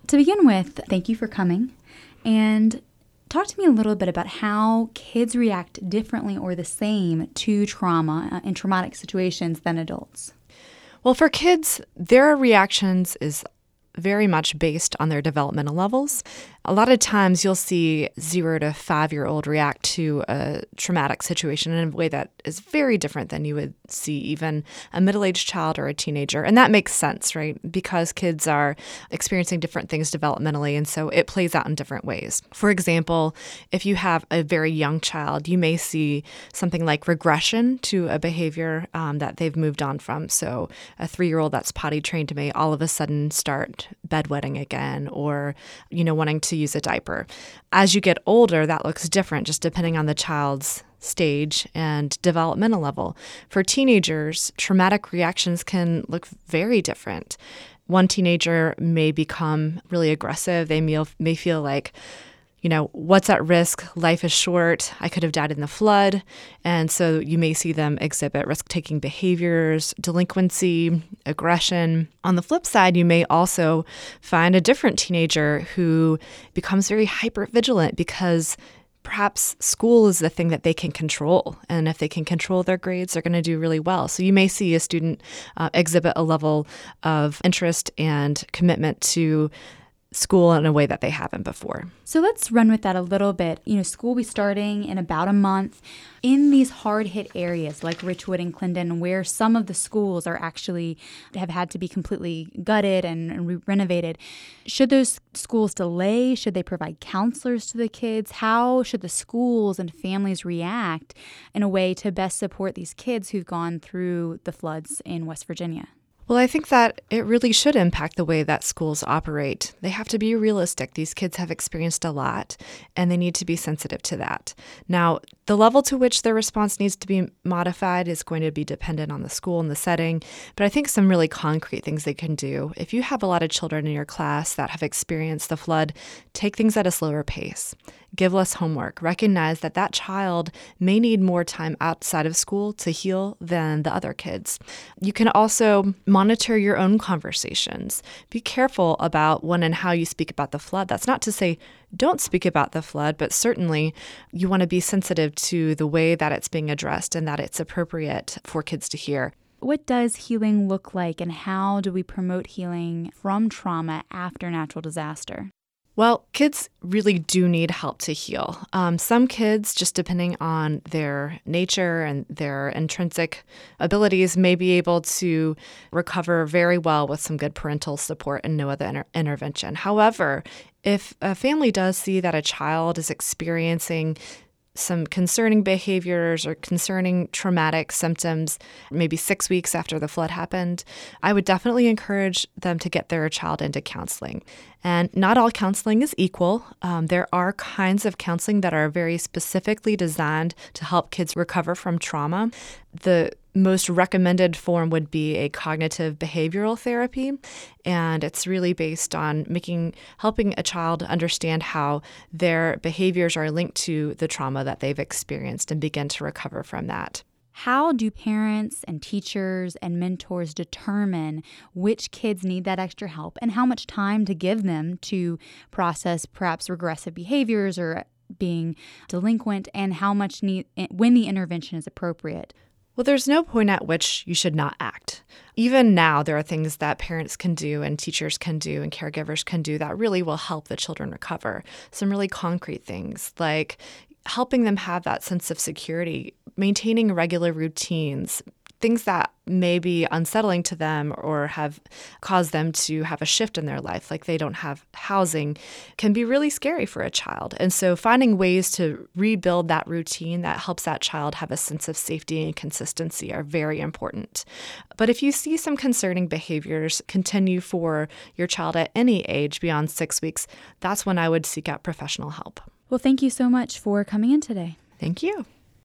To begin with, thank you for coming. And talk to me a little bit about how kids react differently or the same to trauma in traumatic situations than adults. Well, for kids, their reactions is very much based on their developmental levels. A lot of times you'll see 0 to 5-year-old react to a traumatic situation in a way that is very different than you would see even a middle-aged child or a teenager. And that makes sense, right? Because kids are experiencing different things developmentally, and so it plays out in different ways. For example, if you have a very young child, you may see something like regression to a behavior that they've moved on from. So a 3-year-old that's potty trained may all of a sudden start bedwetting again, or, wanting to use a diaper. As you get older, that looks different just depending on the child's stage and developmental level. For teenagers, traumatic reactions can look very different. One teenager may become really aggressive. They may feel like, what's at risk? Life is short. I could have died in the flood. And so you may see them exhibit risk-taking behaviors, delinquency, aggression. On the flip side, you may also find a different teenager who becomes very hypervigilant because perhaps school is the thing that they can control. And if they can control their grades, they're going to do really well. So you may see a student exhibit a level of interest and commitment to school in a way that they haven't before. So let's run with that a little bit. School will be starting in about a month. In these hard-hit areas like Richwood and Clendon, where some of the schools are actually have had to be completely gutted and renovated, should those schools delay? Should they provide counselors to the kids? How should the schools and families react in a way to best support these kids who've gone through the floods in West Virginia? Well, I think that it really should impact the way that schools operate. They have to be realistic. These kids have experienced a lot, and they need to be sensitive to that. Now, the level to which their response needs to be modified is going to be dependent on the school and the setting, but I think some really concrete things they can do. If you have a lot of children in your class that have experienced the flood, take things at a slower pace. Give less homework. Recognize that that child may need more time outside of school to heal than the other kids. You can also monitor your own conversations. Be careful about when and how you speak about the flood. That's not to say don't speak about the flood, but certainly you want to be sensitive to the way that it's being addressed and that it's appropriate for kids to hear. What does healing look like, and how do we promote healing from trauma after natural disaster? Well, kids really do need help to heal. Some kids, just depending on their nature and their intrinsic abilities, may be able to recover very well with some good parental support and no other intervention. However, if a family does see that a child is experiencing some concerning behaviors or concerning traumatic symptoms, maybe 6 weeks after the flood happened, I would definitely encourage them to get their child into counseling. And not all counseling is equal. There are kinds of counseling that are very specifically designed to help kids recover from trauma. The most recommended form would be a cognitive behavioral therapy, and it's really based on helping a child understand how their behaviors are linked to the trauma that they've experienced and begin to recover from that. How do parents and teachers and mentors determine which kids need that extra help and how much time to give them to process perhaps regressive behaviors or being delinquent, and how much when the intervention is appropriate? Well, there's no point at which you should not act. Even now, there are things that parents can do and teachers can do and caregivers can do that really will help the children recover. Some really concrete things like helping them have that sense of security, maintaining regular routines, things that may be unsettling to them or have caused them to have a shift in their life, like they don't have housing, can be really scary for a child. And so finding ways to rebuild that routine that helps that child have a sense of safety and consistency are very important. But if you see some concerning behaviors continue for your child at any age beyond 6 weeks, that's when I would seek out professional help. Well, thank you so much for coming in today. Thank you.